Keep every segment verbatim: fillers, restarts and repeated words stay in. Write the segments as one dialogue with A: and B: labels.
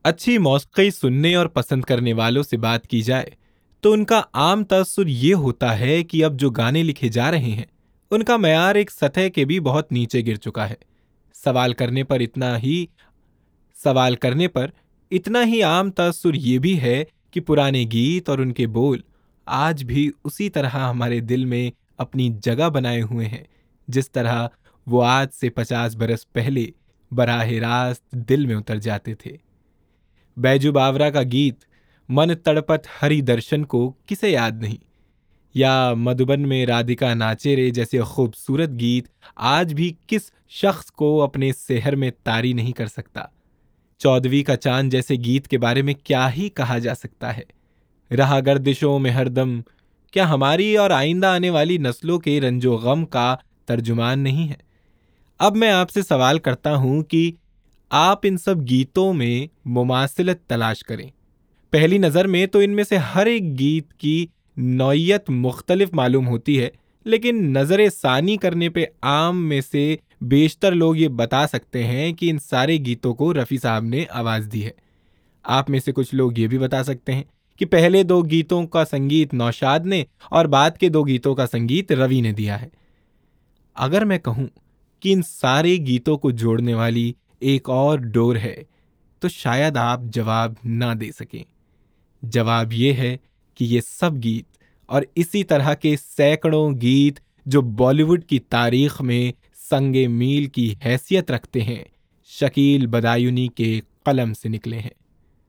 A: अच्छी मौसीकी सुनने और पसंद करने वालों से बात की जाए तो उनका आम तअस्सुर ये होता है कि अब जो गाने लिखे जा रहे हैं उनका मयार एक सतह के भी बहुत नीचे गिर चुका है। सवाल करने पर इतना ही सवाल करने पर इतना ही आम तअस्सुर ये भी है कि पुराने गीत और उनके बोल आज भी उसी तरह हमारे दिल में अपनी जगह बनाए हुए हैं जिस तरह वो आज से पचास बरस पहले बराह रास्त दिल में उतर जाते थे। बैजू बावरा का गीत मन तड़पत हरि दर्शन को किसे याद नहीं, या मधुबन में राधिका नाचे रे जैसे खूबसूरत गीत आज भी किस शख्स को अपने सेहर में तारी नहीं कर सकता। चौदहवीं का चांद जैसे गीत के बारे में क्या ही कहा जा सकता है। रहा गर्दिशों में हरदम क्या हमारी और आइंदा आने वाली नस्लों के रंजो गम का तर्जुमान नहीं है। अब मैं आपसे सवाल करता हूं कि आप इन सब गीतों में मुमासिलत तलाश करें। पहली नज़र में तो इनमें से हर एक गीत की नौइयत मुख्तलिफ मालूम होती है, लेकिन नज़र सानी करने पे आम में से बेशतर लोग ये बता सकते हैं कि इन सारे गीतों को रफ़ी साहब ने आवाज़ दी है। आप में से कुछ लोग ये भी बता सकते हैं कि पहले दो गीतों का संगीत नौशाद ने और बाद के दो गीतों का संगीत रवि ने दिया है। अगर मैं कहूँ कि इन सारे गीतों को जोड़ने वाली एक और डोर है तो शायद आप जवाब ना दे सकें। जवाब ये है कि ये सब गीत और इसी तरह के सैकड़ों गीत जो बॉलीवुड की तारीख में संगे मील की हैसियत रखते हैं, शकील बदायूनी के कलम से निकले हैं।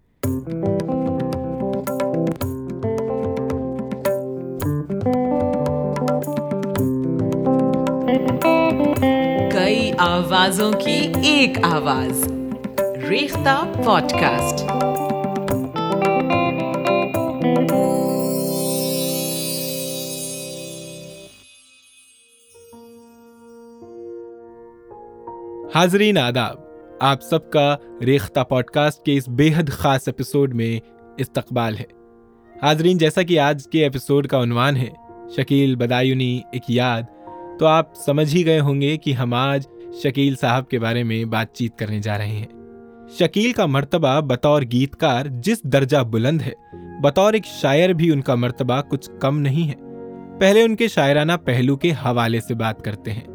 B: कई आवाजों की एक आवाज, रेख्ता पॉडकास्ट।
A: हाजरीन आदाब, आप सबका रेख्ता पॉडकास्ट के इस बेहद खास एपिसोड में इस्तकबाल है। हाजरीन, जैसा कि आज के एपिसोड का उन्वान है शकील बदायूनी एक याद, तो आप समझ ही गए होंगे कि हम आज शकील साहब के बारे में बातचीत करने जा रहे हैं। शकील का मर्तबा बतौर गीतकार जिस दर्जा बुलंद है, बतौर एक शायर भी उनका मर्तबा कुछ कम नहीं है। पहले उनके शायराना पहलू के हवाले से बात करते हैं।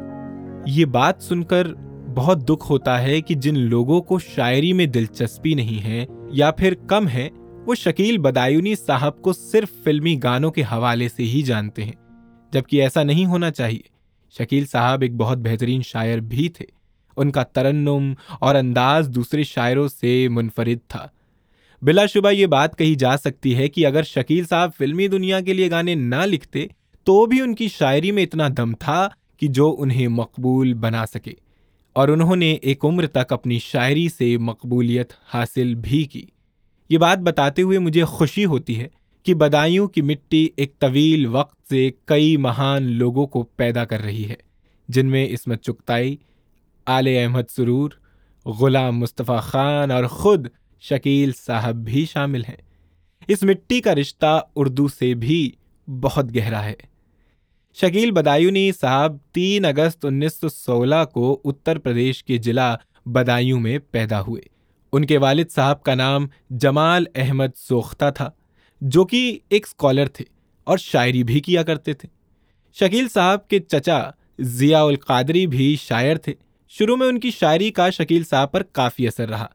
A: ये बात सुनकर बहुत दुख होता है कि जिन लोगों को शायरी में दिलचस्पी नहीं है या फिर कम है, वो शकील बदायूनी साहब को सिर्फ फिल्मी गानों के हवाले से ही जानते हैं, जबकि ऐसा नहीं होना चाहिए। शकील साहब एक बहुत बेहतरीन शायर भी थे। उनका तरन्नुम और अंदाज दूसरे शायरों से मुनफरिद था। बिलाशुबा ये बात कही जा सकती है कि अगर शकील साहब फिल्मी दुनिया के लिए गाने ना लिखते तो भी उनकी शायरी में इतना दम था कि जो उन्हें मकबूल बना सके, और उन्होंने एक उम्र तक अपनी शायरी से मकबूलियत हासिल भी की। ये बात बताते हुए मुझे खुशी होती है कि बदायूं की मिट्टी एक तवील वक्त से कई महान लोगों को पैदा कर रही है, जिनमें इस्मत चुगताई, आले अहमद सुरूर, गुलाम मुस्तफ़ा खान और ख़ुद शकील साहब भी शामिल हैं। इस मिट्टी का रिश्ता उर्दू से भी बहुत गहरा है। शकील बदायूनी साहब तीन अगस्त उन्नीस सौ सोलह को उत्तर प्रदेश के जिला बदायूं में पैदा हुए। उनके वालिद साहब का नाम जमाल अहमद सोख्ता था, जो कि एक स्कॉलर थे और शायरी भी किया करते थे। शकील साहब के चचा जिया उल कादरी भी शायर थे। शुरू में उनकी शायरी का शकील साहब पर काफ़ी असर रहा।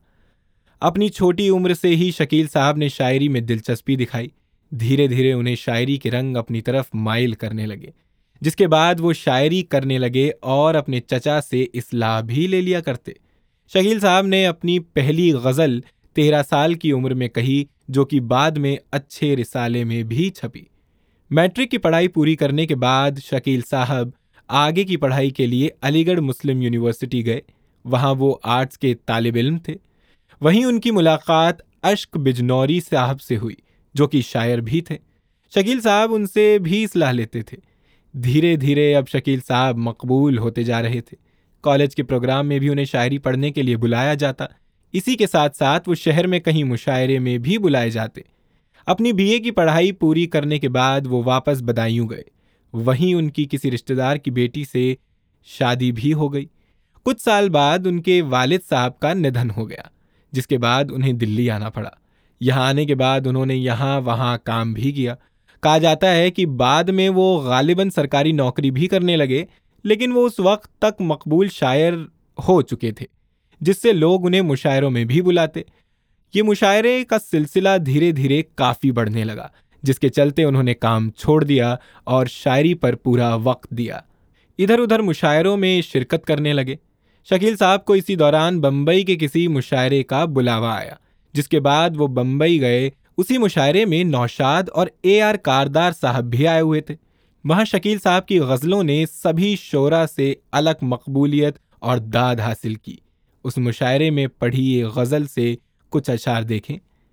A: अपनी छोटी उम्र से ही शकील साहब ने शायरी में दिलचस्पी दिखाई। धीरे धीरे उन्हें शायरी के रंग अपनी तरफ माइल करने लगे, जिसके बाद वो शायरी करने लगे और अपने चचा से इस्लाह भी ले लिया करते। शकील साहब ने अपनी पहली गज़ल तेरह साल की उम्र में कही, जो कि बाद में अच्छे रिसाले में भी छपी। मैट्रिक की पढ़ाई पूरी करने के बाद शकील साहब आगे की पढ़ाई के लिए अलीगढ़ मुस्लिम यूनिवर्सिटी गए। वहाँ वो आर्ट्स के तालिब इल्म थे। वहीं उनकी मुलाकात अश्क बिजनौरी साहब से हुई, जो कि शायर भी थे। शकील साहब उनसे भी इस्लाह लेते थे। धीरे धीरे अब शकील साहब मकबूल होते जा रहे थे। कॉलेज के प्रोग्राम में भी उन्हें शायरी पढ़ने के लिए बुलाया जाता। इसी के साथ साथ वो शहर में कहीं मुशायरे में भी बुलाए जाते। अपनी बीए की पढ़ाई पूरी करने के बाद वो वापस बदायूं गए। वहीं उनकी किसी रिश्तेदार की बेटी से शादी भी हो गई। कुछ साल बाद उनके वालिद साहब का निधन हो गया, जिसके बाद उन्हें दिल्ली आना पड़ा। यहाँ आने के बाद उन्होंने यहाँ वहाँ काम भी किया। कहा जाता है कि बाद में वो गालिबन सरकारी नौकरी भी करने लगे, लेकिन वो उस वक्त तक मकबूल शायर हो चुके थे जिससे लोग उन्हें मुशायरों में भी बुलाते। ये मुशायरे का सिलसिला धीरे धीरे काफ़ी बढ़ने लगा, जिसके चलते उन्होंने काम छोड़ दिया और शायरी पर पूरा वक्त दिया। इधर उधर मुशायरों में शिरकत करने लगे। शकील साहब को इसी दौरान बम्बई के किसी मुशायरे का बुलावा आया, जिसके बाद वो बम्बई गए। उसी मुशायरे में नौशाद और ए आर कारदार साहब भी आए हुए थे। वहाँ शकील साहब की गज़लों ने सभी शोरा से अलग मकबूलियत और दाद हासिल की। उस मुशायरे में पढ़ी ये गज़ल से कुछ अशार देखें।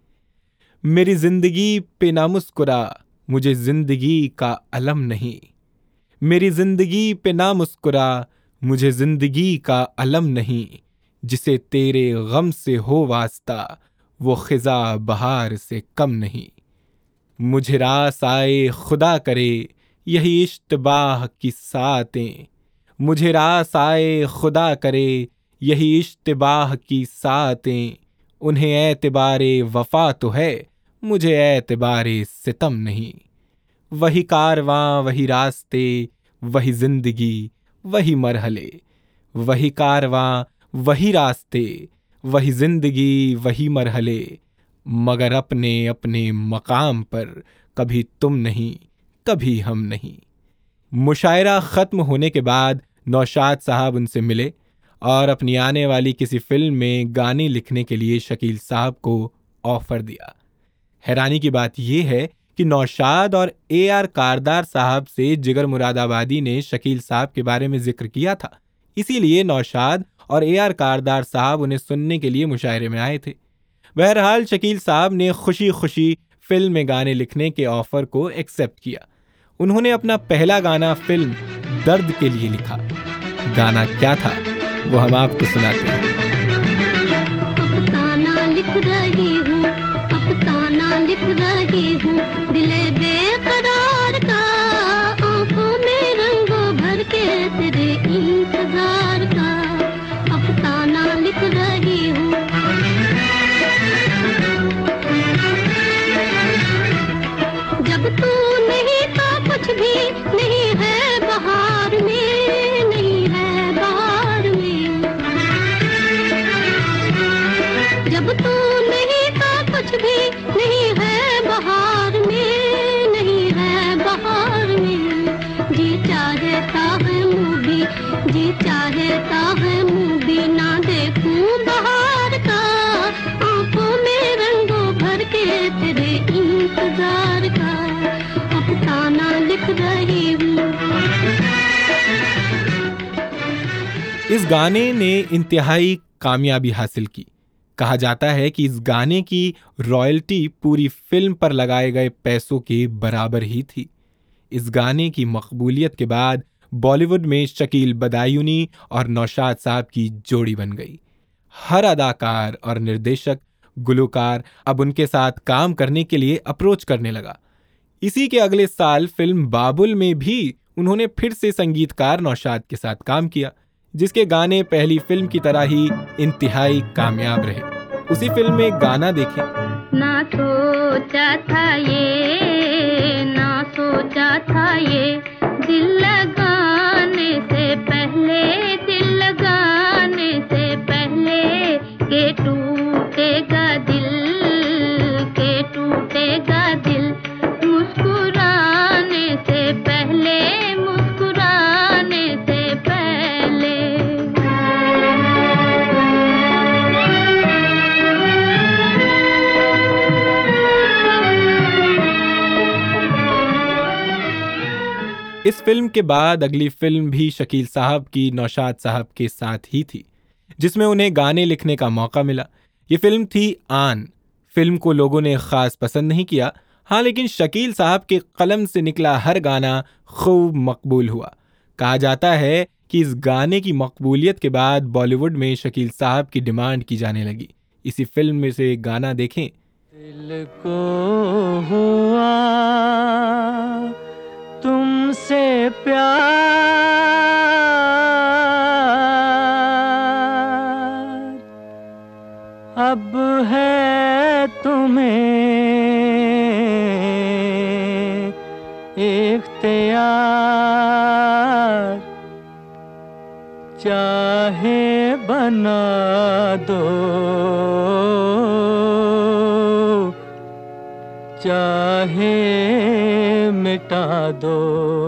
A: मेरी जिंदगी पे ना मुस्कुरा, मुझे जिंदगी का अलम नहीं। मेरी जिंदगी पे ना मुस्कुरा, मुझे जिंदगी का अलम नहीं। जिसे तेरे गम से हो वास्ता, वो खिजा बहार से कम नहीं। मुझे रास आए खुदा करे, यही इश्तबाह की सातें। मुझे रास आए खुदा करे, यही इश्तबाह की सातें। उन्हें एतबारे वफा तो है, मुझे एतबारे सितम नहीं। वही कारवां वही रास्ते, वही जिंदगी वही मरहले। वही कारवां वही रास्ते, वही जिंदगी वही मरहले। मगर अपने अपने मकाम पर कभी तुम नहीं, कभी हम नहीं। मुशायरा ख़त्म होने के बाद नौशाद साहब उनसे मिले और अपनी आने वाली किसी फिल्म में गाने लिखने के लिए शकील साहब को ऑफर दिया। हैरानी की बात यह है कि नौशाद और ए आर कारदार साहब से जिगर मुरादाबादी ने शकील साहब के बारे में जिक्र किया था, इसीलिए नौशाद और ए आर कारदार साहब उन्हें सुनने के लिए मुशायरे में आए थे। बहरहाल शकील साहब ने खुशी खुशी फिल्म में गाने लिखने के ऑफर को एक्सेप्ट किया। उन्होंने अपना पहला गाना फिल्म दर्द के लिए लिखा। गाना क्या था वो हम आपको सुनाते हैं।
C: अफसाना लिख रही हूँ, अफसाना लिख रही हूँ, दिले बेकरार का, आंखों में रंगों भर के तेरे इंतजार का। अफसाना लिख रही हूँ। जब तू नहीं तो कुछ भी नहीं है बहार में, नहीं है बहार में। जब तू नहीं तो कुछ भी नहीं है बहार में, नहीं है बहार में। जी चाहता है मुँह भी, जी चाहता है मुँह भी ना देखूं बहार का, आंखों में रंगों भर के तेरे इंतजार का। अफसाना लिख रही हूँ।
A: इस गाने ने इंतहाई कामयाबी हासिल की। कहा जाता है कि इस गाने की रॉयल्टी पूरी फिल्म पर लगाए गए पैसों के बराबर ही थी। इस गाने की मकबूलियत के बाद बॉलीवुड में शकील बदायूनी और नौशाद साहब की जोड़ी बन गई। हर अदाकार और निर्देशक, गुलकार अब उनके साथ काम करने के लिए अप्रोच करने लगा। इसी के अगले साल फिल्म बाबुल में भी उन्होंने फिर से संगीतकार नौशाद के साथ काम किया, जिसके गाने पहली फिल्म की तरह ही इंतहाई कामयाब रहे। उसी फिल्म में गाना देखें।
C: ना सोचा था ये, ना सोचा था ये, दिल लगाने से पहले, दिल लगाने से पहले, के टूटेगा दिल, के टूटेगा दिल, मुस्कुराने से पहले, मुस्कुराने से पहले।
A: इस फिल्म के बाद अगली फिल्म भी शकील साहब की नौशाद साहब के साथ ही थी, जिसमें उन्हें गाने लिखने का मौका मिला। ये फिल्म थी आन। फिल्म को लोगों ने खास पसंद नहीं किया, हाँ, लेकिन शकील साहब के कलम से निकला हर गाना खूब मकबूल हुआ। कहा जाता है कि इस गाने की मकबूलियत के बाद बॉलीवुड में शकील साहब की डिमांड की जाने लगी। इसी फिल्म में से एक गाना देखें।
D: दिल को हुआ तुमसे प्यार, अब है तुम्हें इख्तियार, चाहे बना दो चाहे मिटा दो।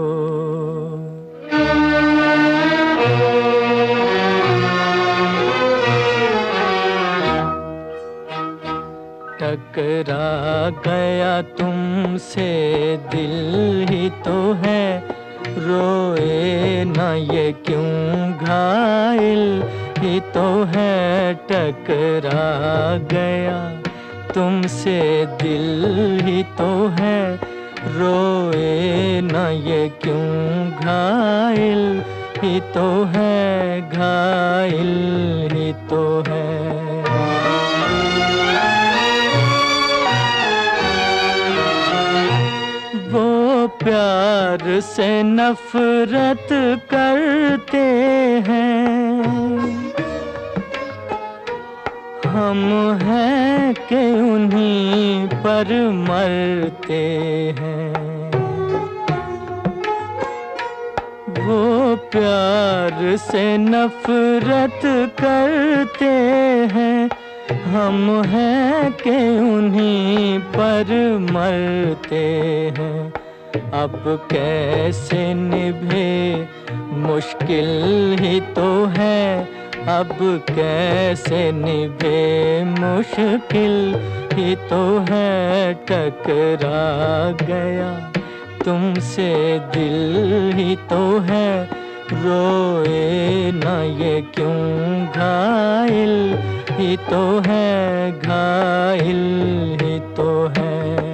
D: टकरा गया तुमसे दिल ही तो है, रोए ना ये क्यों घायल ही तो है। टकरा गया तुमसे दिल ही तो है, रोए ना ये क्यों घायल ही तो है, घायल ही तो है। वो प्यार से नफरत करते हैं, हम हैं कि उन्हीं पर मरते हैं। वो प्यार से नफरत करते हैं, हम हैं कि उन्हीं पर मरते हैं। अब कैसे निभे मुश्किल ही तो है, अब कैसे निभे मुश्किल ही तो है। टकरा गया तुमसे दिल ही तो है, रोए ना ये क्यों घायल ही तो है, घायल ही तो है।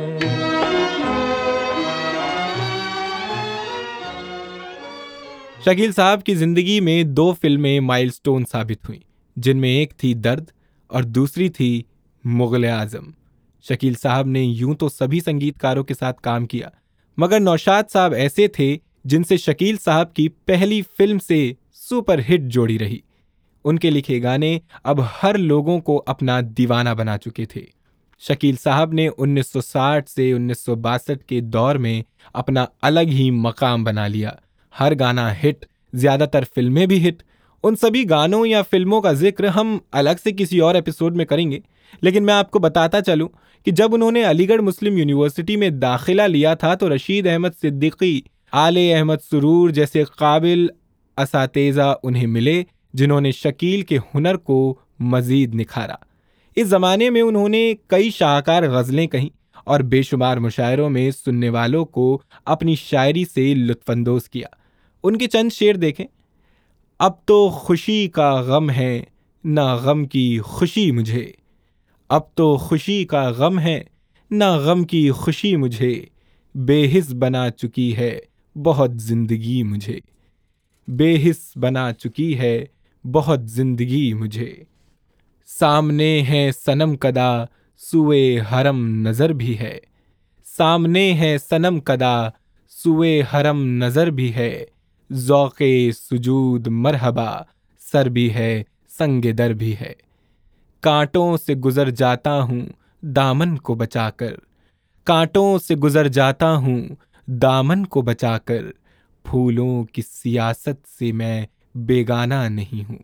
A: शकील साहब की जिंदगी में दो फिल्में माइलस्टोन साबित हुईं, जिनमें एक थी दर्द और दूसरी थी मुगल आजम। शकील साहब ने यूं तो सभी संगीतकारों के साथ काम किया, मगर नौशाद साहब ऐसे थे जिनसे शकील साहब की पहली फिल्म से सुपरहिट जोड़ी रही। उनके लिखे गाने अब हर लोगों को अपना दीवाना बना चुके थे। शकील साहब ने उन्नीस सौ साठ से उन्नीस सौ बासठ के दौर में अपना अलग ही मकाम बना लिया। हर गाना हिट, ज्यादातर फिल्में भी हिट। उन सभी गानों या फिल्मों का जिक्र हम अलग से किसी और एपिसोड में करेंगे, लेकिन मैं आपको बताता चलूं कि जब उन्होंने अलीगढ़ मुस्लिम यूनिवर्सिटी में दाखिला लिया था तो रशीद अहमद सिद्दीकी, आले अहमद सुरूर जैसे काबिल असातेज़ा उन्हें मिले, जिन्होंने शकील के हुनर को मजीद निखारा। इस जमाने में उन्होंने कई शाहकार गज़लें कहीं और बेशुमार मुशायरों में सुनने वालों को अपनी शायरी से लुत्फानंदोज किया। उनके चंद शेर देखें। अब तो खुशी का गम है, ना गम की खुशी मुझे। अब तो खुशी का गम है, ना गम की खुशी मुझे। बेहिस बना चुकी है बहुत जिंदगी मुझे। बेहिस बना चुकी है बहुत जिंदगी मुझे। सामने है सनम कदा, सुए हरम नजर भी है। सामने है सनम कदा, सुए हरम नजर भी है। ज़ौक़े सुजूद मरहबा, सर भी है संगे दर भी है। कांटों से गुजर जाता हूँ दामन को बचाकर। कांटों से गुजर जाता हूँ दामन को बचाकर। फूलों की सियासत से मैं बेगाना नहीं हूँ।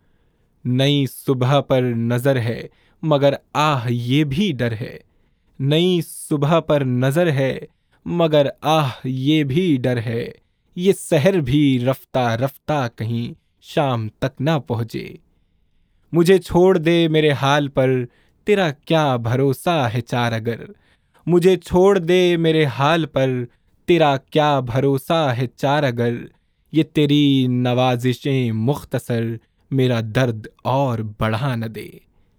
A: नई सुबह पर नजर है मगर आह ये भी डर है। नई सुबह पर नजर है मगर आह ये भी डर है। ये सहर भी रफ्ता रफ्ता कहीं शाम तक ना पहुँचे। मुझे छोड़ दे मेरे हाल पर तेरा क्या भरोसा है चार अगर। मुझे छोड़ दे मेरे हाल पर तेरा क्या भरोसा है चार अगर। ये तेरी नवाजिशें मुख्तसर मेरा दर्द और बढ़ा न दे।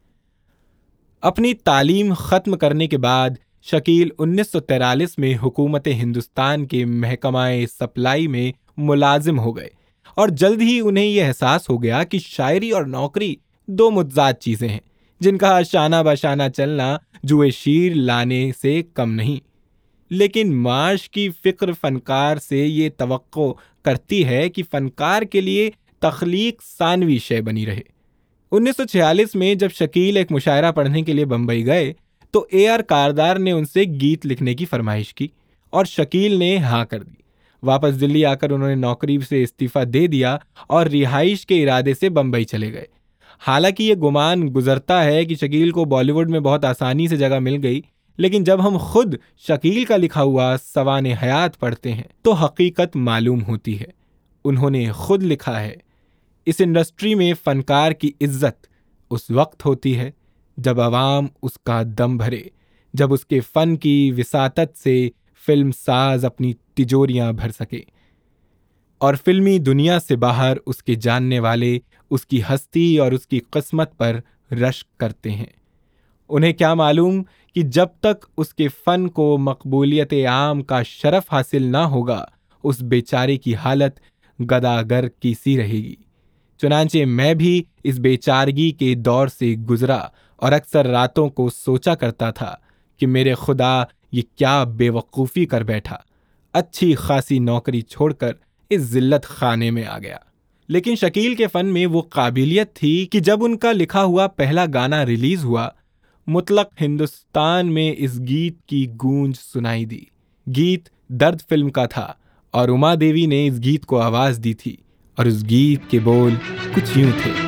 A: अपनी तालीम ख़त्म करने के बाद शकील उन्नीस सौ तैंतालीस में हुकूमत हिंदुस्तान के महकमाए सप्लाई में मुलाजिम हो गए और जल्द ही उन्हें यह एहसास हो गया कि शायरी और नौकरी दो मुतजाद चीज़ें हैं, जिनका शाना बशाना चलना जुए शीर लाने से कम नहीं। लेकिन माश की फ़िक्र फ़नकार से ये तवक्को करती है कि फ़नकार के लिए तख्लीक सानवी शय बनी रहे। उन्नीस सौ छियालीस में जब शकील एक मुशायरा पढ़ने के लिए बंबई गए तो ए आर कारदार ने उनसे गीत लिखने की फरमाइश की और शकील ने हाँ कर दी। वापस दिल्ली आकर उन्होंने नौकरी से इस्तीफा दे दिया और रिहाइश के इरादे से बंबई चले गए। हालांकि ये गुमान गुजरता है कि शकील को बॉलीवुड में बहुत आसानी से जगह मिल गई, लेकिन जब हम खुद शकील का लिखा हुआ सवाने हयात पढ़ते हैं तो हकीकत मालूम होती है। उन्होंने खुद लिखा है, इस इंडस्ट्री में फनकार की इज्जत उस वक्त होती है जब अवाम उसका दम भरे, जब उसके फन की विसातत से फिल्म साज अपनी तिजोरियां भर सके और फिल्मी दुनिया से बाहर उसके जानने वाले उसकी हस्ती और उसकी किस्मत पर रश्क करते हैं। उन्हें क्या मालूम कि जब तक उसके फन को मकबूलियत आम का शरफ हासिल ना होगा उस बेचारे की हालत गदागर की सी रहेगी। चुनांचे मैं भी इस बेचारगी के दौर से गुजरा और अक्सर रातों को सोचा करता था कि मेरे खुदा ये क्या बेवकूफ़ी कर बैठा, अच्छी खासी नौकरी छोड़कर इस जिल्लत खाने में आ गया। लेकिन शकील के फन में वो काबिलियत थी कि जब उनका लिखा हुआ पहला गाना रिलीज हुआ, मुतलक हिंदुस्तान में इस गीत की गूंज सुनाई दी। गीत दर्द फिल्म का था और उमा देवी ने इस गीत को आवाज दी थी और उस गीत के बोल कुछ यूं थे।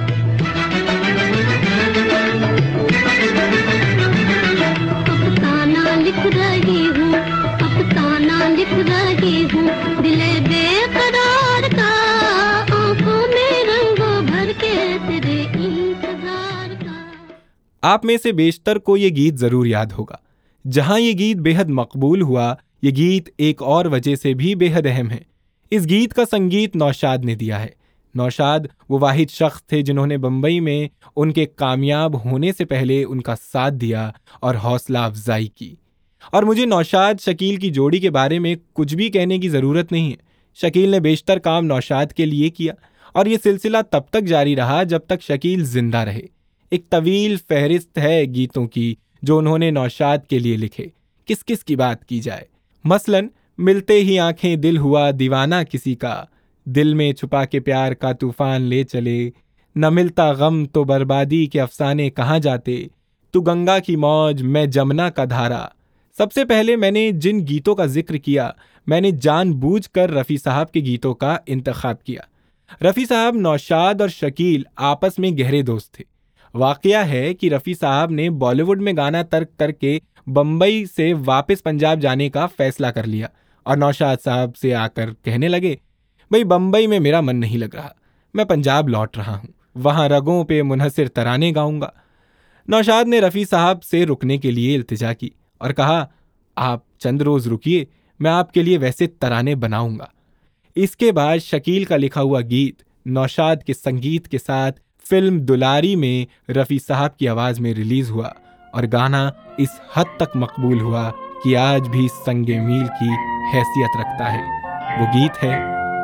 C: अफसाना लिख रही हूँ, अफसाना लिख रही हूँ, दिले बेकरार का, आंखों में रंगों भर के तेरे इंतजार का।
A: आप में से बेशतर को ये गीत जरूर याद होगा। जहां ये गीत बेहद मकबूल हुआ, ये गीत एक और वजह से भी बेहद अहम है। इस गीत का संगीत नौशाद ने दिया है। नौशाद वो वाहिद शख्स थे जिन्होंने बंबई में उनके कामयाब होने से पहले उनका साथ दिया और हौसला अफजाई की। और मुझे नौशाद शकील की जोड़ी के बारे में कुछ भी कहने की ज़रूरत नहीं है। शकील ने बेशतर काम नौशाद के लिए किया और ये सिलसिला तब तक जारी रहा जब तक शकील जिंदा रहे। एक तवील फहरिस्त है गीतों की जो उन्होंने नौशाद के लिए लिखे। किस किस की बात की जाए, मसलन मिलते ही आंखें दिल हुआ दीवाना किसी का, दिल में छुपा के प्यार का तूफान ले चले, न मिलता गम तो बर्बादी के अफसाने कहाँ जाते, तू गंगा की मौज मैं जमुना का धारा। सबसे पहले मैंने जिन गीतों का जिक्र किया, मैंने जानबूझकर रफ़ी साहब के गीतों का इंतखाब किया। रफ़ी साहब, नौशाद और शकील आपस में गहरे दोस्त थे। वाक़या है कि रफ़ी साहब ने बॉलीवुड में गाना तर्क करके बम्बई से वापस पंजाब जाने का फैसला कर लिया और नौशाद साहब से आकर कहने लगे, भाई बम्बई में मेरा मन नहीं लग रहा, मैं पंजाब लौट रहा हूँ, वहाँ रगों पे मुनहसिर तराने गाऊंगा। नौशाद ने रफ़ी साहब से रुकने के लिए इल्तिजा की और कहा, आप चंद रोज़ रुकिए, मैं आपके लिए वैसे तराने बनाऊंगा। इसके बाद शकील का लिखा हुआ गीत नौशाद के संगीत के साथ फिल्म दुलारी में रफ़ी साहब की आवाज़ में रिलीज़ हुआ और गाना इस हद तक मकबूल हुआ कि आज भी संगे मील की हैसियत रखता है। वो गीत है,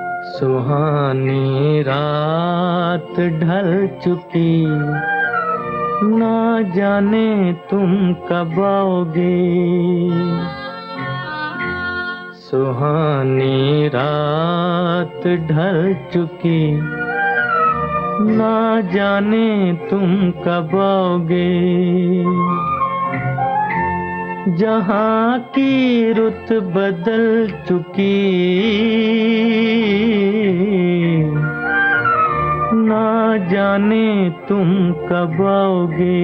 D: सुहानी रात ढल चुकी, ना जाने तुम कब आओगे, सुहानी रात ढल चुकी, ना जाने तुम कब आओगे, जहाँ की रुत बदल चुकी, ना जाने तुम कब आओगे।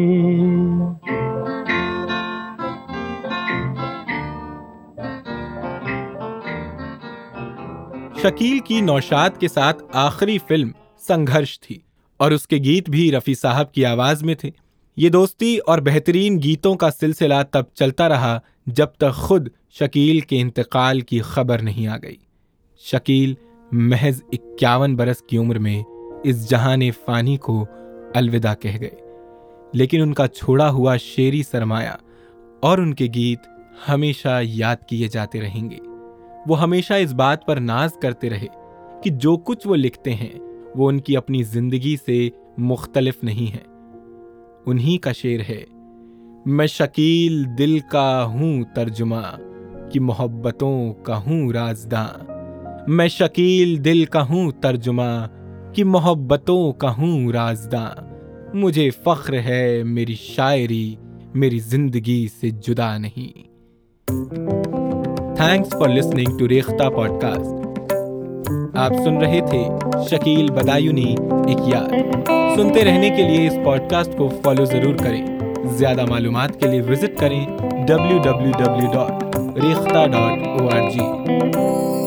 A: शकील की नौशाद के साथ आखिरी फिल्म संघर्ष थी और उसके गीत भी रफ़ी साहब की आवाज में थे। ये दोस्ती और बेहतरीन गीतों का सिलसिला तब चलता रहा जब तक खुद शकील के इंतकाल की खबर नहीं आ गई। शकील महज इक्यावन बरस की उम्र में इस जहाने फानी को अलविदा कह गए, लेकिन उनका छोड़ा हुआ शेरी सरमाया और उनके गीत हमेशा याद किए जाते रहेंगे। वो हमेशा इस बात पर नाज करते रहे कि जो कुछ वो लिखते हैं वो उनकी अपनी जिंदगी से मुख्तलिफ नहीं है। उन्हीं का शेर है, मैं शकील दिल का हूँ तर्जुमा कि मोहब्बतों का हूँ राजदां, मैं शकील दिल का हूँ तर्जुमा कि मोहब्बतों का हूँ राज़दां, मुझे फ़ख्र है मेरी शायरी मेरी जिंदगी से जुदा नहीं। Thanks for listening to Rekhta podcast. आप सुन रहे थे शकील बदायूनी एक यार। सुनते रहने के लिए इस पॉडकास्ट को फॉलो जरूर करें। ज्यादा मालूमात के लिए विजिट करें W W W dot Rekhta dot O R जी।